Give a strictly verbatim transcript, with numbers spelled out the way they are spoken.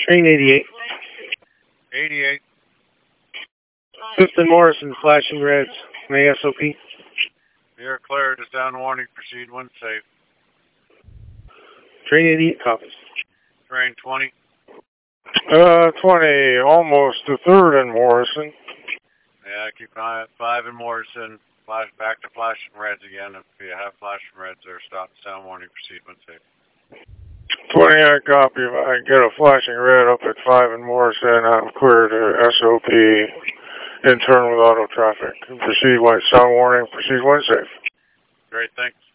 Train eighty-eight. eighty-eight. Fifth and Morrison, flashing reds. May S O P. You're cleared. Is down warning. Proceed when safe. Train eighty-eight copies. Train twenty. Uh, twenty, almost to third and Morrison. Yeah, keep an eye on five and Morrison. Flash back to flashing reds again. If you have flashing reds there, stop sound warning. Proceed when safe. twenty, I copy. If I get a flashing red up at five and Morrison, I'm clear to S O P in turn with auto traffic. Proceed when sound warning. Proceed when safe. Great, thanks.